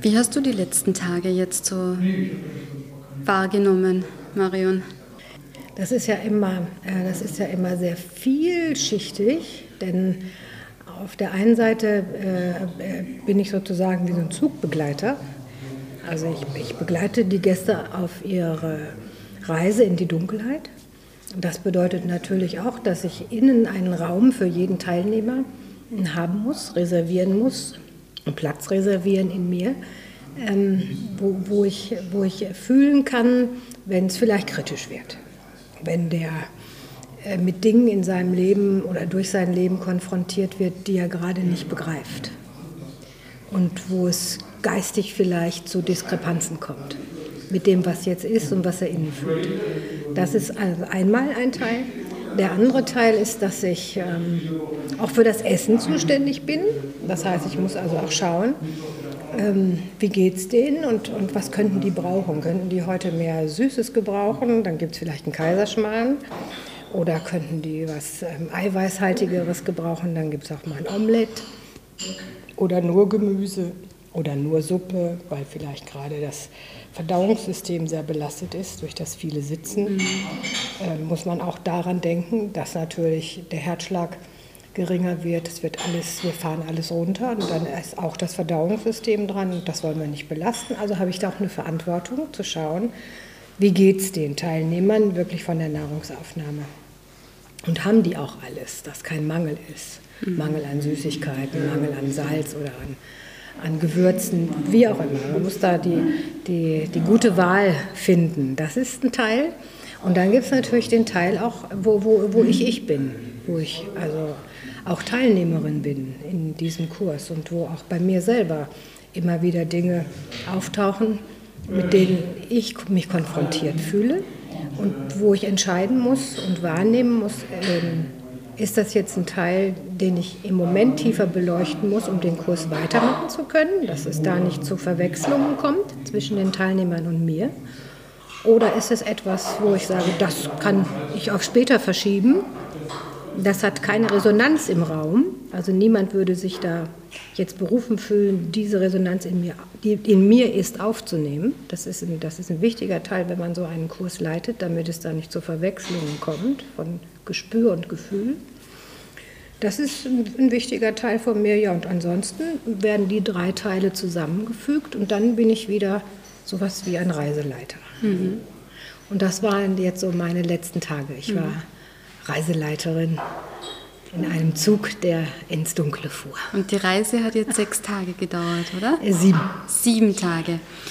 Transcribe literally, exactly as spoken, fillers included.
Wie hast du die letzten Tage jetzt so wahrgenommen, Marion? Das ist ja immer, äh, das ist ja immer sehr vielschichtig, denn auf der einen Seite äh, bin ich sozusagen wie so ein Zugbegleiter. Also ich, ich begleite die Gäste auf ihre Reise in die Dunkelheit. Das bedeutet natürlich auch, dass ich innen einen Raum für jeden Teilnehmer haben muss, reservieren muss, einen Platz reservieren in mir, ähm, wo, wo, ich, wo ich fühlen kann, wenn es vielleicht kritisch wird. Wenn der äh, mit Dingen in seinem Leben oder durch sein Leben konfrontiert wird, die er gerade nicht begreift. Und wo es geistig vielleicht zu Diskrepanzen kommt mit dem, was jetzt ist und was er innen fühlt. Das ist also einmal ein Teil. Der andere Teil ist, dass ich ähm, auch für das Essen zuständig bin. Das heißt, ich muss also auch schauen, ähm, wie geht es denen und, und was könnten die brauchen. Könnten die heute mehr Süßes gebrauchen? Dann gibt es vielleicht einen Kaiserschmarrn. Oder könnten die was ähm, Eiweißhaltigeres gebrauchen? Dann gibt es auch mal ein Omelett. Oder nur Gemüse. Oder nur Suppe, weil vielleicht gerade das Verdauungssystem sehr belastet ist durch das viele Sitzen. Mhm. Äh, muss man auch daran denken, dass natürlich der Herzschlag geringer wird. Es wird alles, wir fahren alles runter und dann ist auch das Verdauungssystem dran und das wollen wir nicht belasten. Also habe ich da auch eine Verantwortung zu schauen, wie geht es den Teilnehmern wirklich von der Nahrungsaufnahme. Und haben die auch alles, dass kein Mangel ist. Mhm. Mangel an Süßigkeiten, Mangel an Salz oder an an Gewürzen, wie auch immer. Man muss da die, die, die gute Wahl finden. Das ist ein Teil. Und dann gibt es natürlich den Teil auch, wo, wo, wo ich ich bin, wo ich also auch Teilnehmerin bin in diesem Kurs und wo auch bei mir selber immer wieder Dinge auftauchen, mit denen ich mich konfrontiert fühle und wo ich entscheiden muss und wahrnehmen muss, ähm, ist das jetzt ein Teil, den ich im Moment tiefer beleuchten muss, um den Kurs weitermachen zu können, dass es da nicht zu Verwechslungen kommt zwischen den Teilnehmern und mir? Oder ist es etwas, wo ich sage, das kann ich auf später verschieben, das hat keine Resonanz im Raum, also niemand würde sich da jetzt berufen fühlen, diese Resonanz in mir, die in mir ist, aufzunehmen. Das ist ein, das ist ein wichtiger Teil, wenn man so einen Kurs leitet, damit es da nicht zu Verwechslungen kommt von Gespür und Gefühl. Das ist ein, ein wichtiger Teil von mir. Ja, und ansonsten werden die drei Teile zusammengefügt und dann bin ich wieder sowas wie ein Reiseleiter. Mhm. Und das waren jetzt so meine letzten Tage. Ich war mhm. Reiseleiterin in einem Zug, der ins Dunkle fuhr. Und die Reise hat jetzt sechs Tage gedauert, oder? Sieben. Sieben Tage.